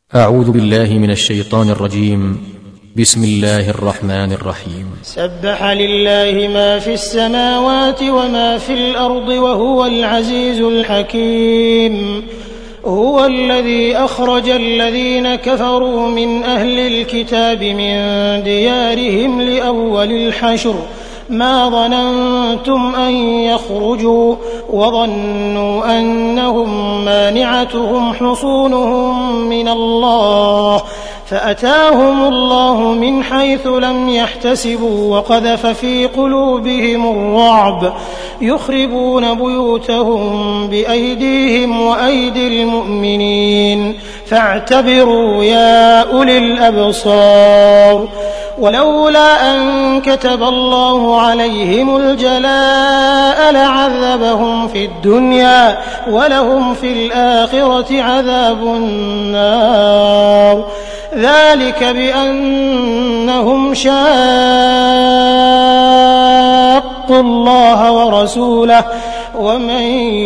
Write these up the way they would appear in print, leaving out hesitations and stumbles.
أعوذ بالله من الشيطان الرجيم. بسم الله الرحمن الرحيم. سبح لله ما في السماوات وما في الأرض وهو العزيز الحكيم. هو الذي أخرج الذين كفروا من أهل الكتاب من ديارهم لأول الحشر ما ظننتم أن يخرجوا وظنوا أنهم مانعتهم حصونهم من الله فأتاهم الله من حيث لم يحتسبوا وقذف في قلوبهم الرعب يخربون بيوتهم بأيديهم وأيدي المؤمنين فاعتبروا يا أولي الأبصار. ولولا أن كتب الله عليهم الجلاء لعذبهم في الدنيا ولهم في الآخرة عذاب النار ذلك بأنهم شاقوا الله ورسوله ومن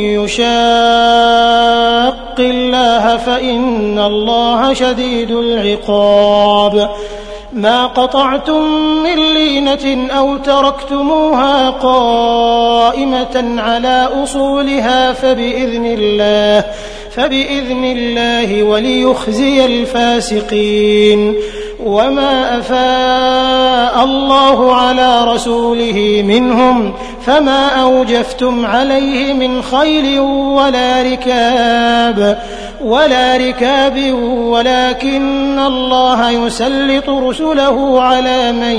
يشاق الله فإن الله شديد العقاب. ما قطعتم من لينة أو تركتموها قائمة على أصولها فبإذن الله وليخزي الفاسقين. وما أفاء الله على رسوله منهم فما أوجفتم عليه من خيل ولا ركاب ولكن الله يسلط رسله على من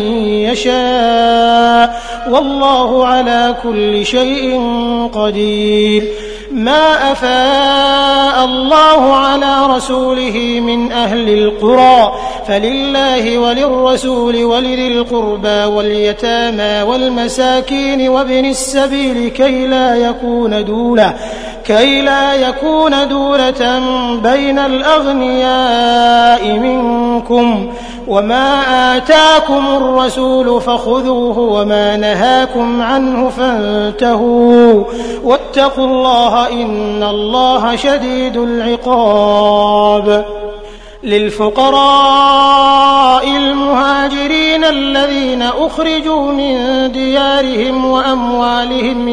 يشاء والله على كل شيء قدير. ما أفاء الله على رسوله من أهل القرى فلله وللرسول ولذي القربى واليتامى والمساكين وابن السبيل كي لا يكون دولة بين الأغنياء منكم. وما آتاكم الرسول فخذوه وما نهاكم عنه فانتهوا واتقوا الله إن الله شديد العقاب. للفقراء المهاجرين الذين أخرجوا من ديارهم وأموالهم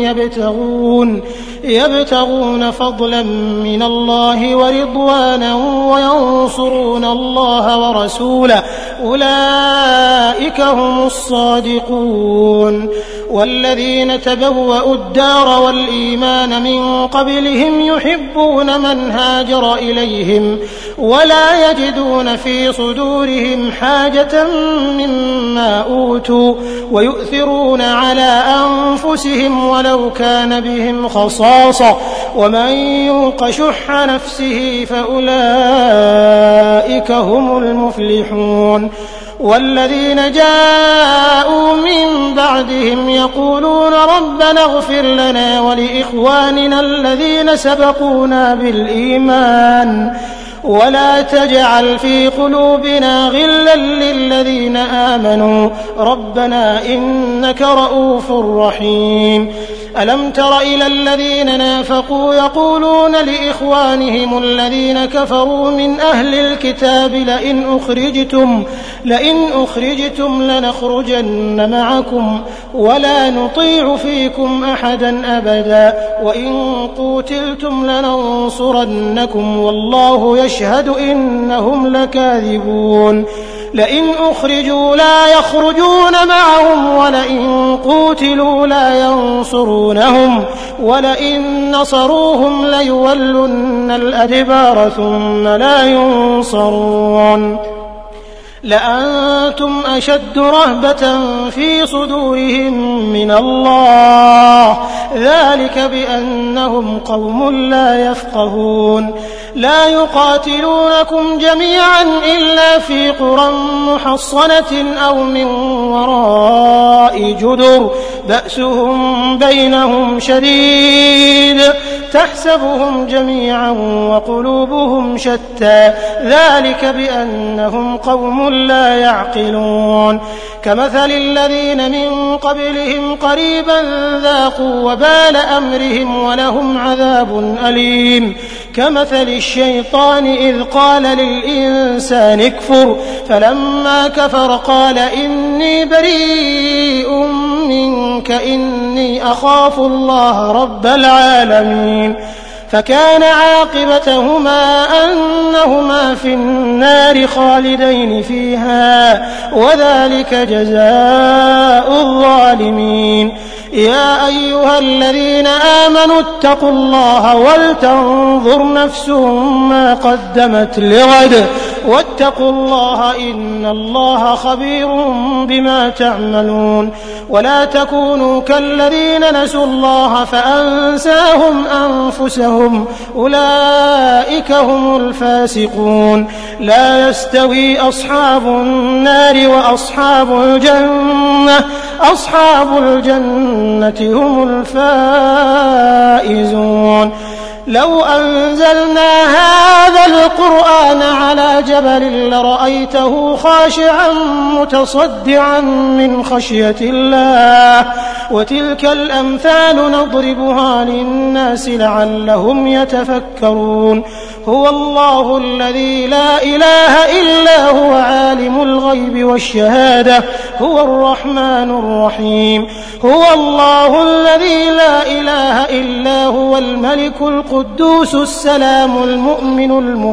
يبتغون فضلا من الله ورضوانا وينصرون الله ورسوله أولئك هم الصادقون. والذين تبوأوا الدار والإيمان من قبلهم يحبون من هاجر إليهم ولا يجدون في صدورهم حاجة مما أوتوا ويؤثرون على أنفسهم ولو كان بهم خصاصة ومن يوق شح نفسه فأولئك هم المفلحون. والذين جاءوا من بعدهم يقولون ربنا اغفر لنا ولإخواننا الذين سبقونا بالإيمان ولا تجعل في قلوبنا غلا للذين آمنوا ربنا إنك رؤوف رحيم. ألم تر إلى الذين نافقوا يقولون لإخوانهم الذين كفروا من أهل الكتاب لئن أخرجتم لنخرجن معكم ولا نطيع فيكم أحدا أبدا وإن قوتلتم لننصرنكم والله يشهد إنهم لكاذبون. لئن أخرجوا لا يخرجون معهم ولئن قوتلوا لا ينصرونهم ولئن نصروهم ليولن الأدبار ثم لا ينصرون. لأنتم أشد رهبة في صدورهم من الله ذلك بأنهم قوم لا يفقهون. لا يقاتلونكم جميعا إلا في قرى محصنة أو من وراء جدر بأسهم بينهم شديد تحسبهم جميعا وقلوبهم شتى ذلك بأنهم قوم لا يعقلون. كمثل الذين من قبلهم قريبا ذاقوا وبال أمرهم ولهم عذاب أليم. كمثل الشيطان إذ قال للإنسان اكفر فلما كفر قال إني بريء منك إني أخاف الله رب العالمين فكان عاقبتهما أنهما في النار خالدين فيها وذلك جزاء الظالمين. يا أيها الذين آمنوا اتقوا الله ولتنظر نفس ما قدمت لغد واتقوا الله إن الله خبير بما تعملون. ولا تكونوا كالذين نسوا الله فأنساهم أنفسهم أولئك هم الفاسقون. لا يستوي أصحاب النار وأصحاب الجنة أصحاب الجنة هم الفائزون. لو أنزلنا هذا القرآن على جبل لرأيته خاشعا متصدعا من خشية الله وتلك الأمثال نضربها للناس لعلهم يتفكرون. هو الله الذي لا إله إلا هو عالم الغيب والشهادة هو الرحمن الرحيم. هو الله الذي لا إله إلا هو الملك القدوس السلام المؤمن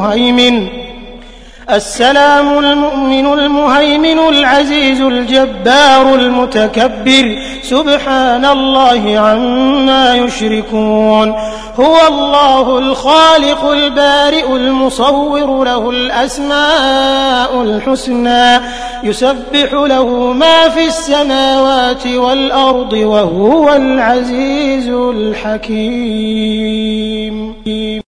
المهيمن العزيز الجبار المتكبر سبحان الله عما يشركون. هو الله الخالق البارئ المصور له الأسماء الحسنى يسبح له ما في السماوات والأرض وهو العزيز الحكيم.